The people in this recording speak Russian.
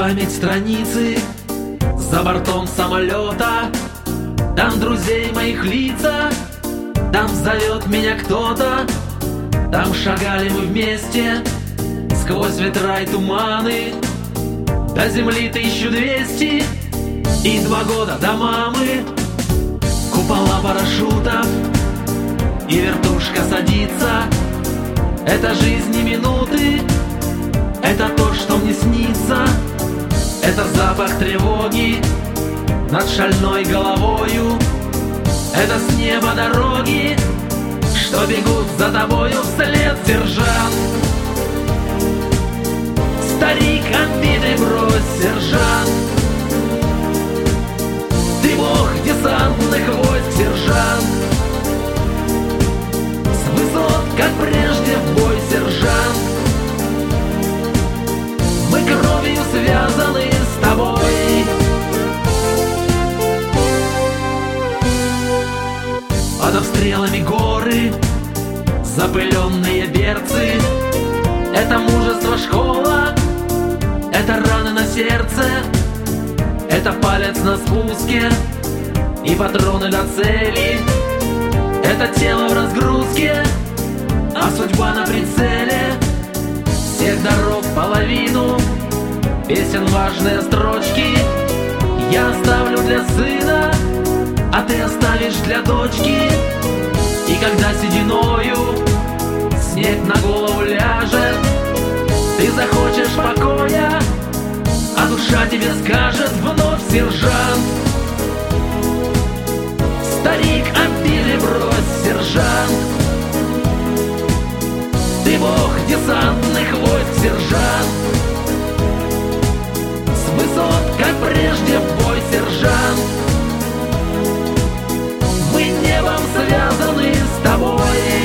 память страницы за бортом самолета. Там друзей моих лица, там зовет меня кто-то. Там шагали мы вместе сквозь ветра и туманы до земли 1200 и 2 года до мамы. Купола парашютов и вертушка садится. Это жизнь не минуты, это то, что мне снится. Это запах тревоги над шальной головою. Это с неба дороги, что бегут за тобою вслед, сержант. Старик, обиды брось, сержант. Ты бог десантных войск, сержант. С высот, как прежде, в бой, сержант. Мы кровью связаны с тобой. Под обстрелами горы, запыленные берцы. Это мужество школа, это раны на сердце. Это палец на спуске и патроны до цели. Это тело в разгрузке, а судьба на прицеле. Всех дорог половину, песен важные строчки я оставлю для сына, а ты оставишь для дочки. И когда сединою снег на голову ляжет, ты захочешь покоя, а душа тебе скажет вновь, сержант. Старик, обиды брось, сержант. Ты бог десантных войск, сержант. С высот, как прежде, в бой, сержант. Мы небом связаны с тобой.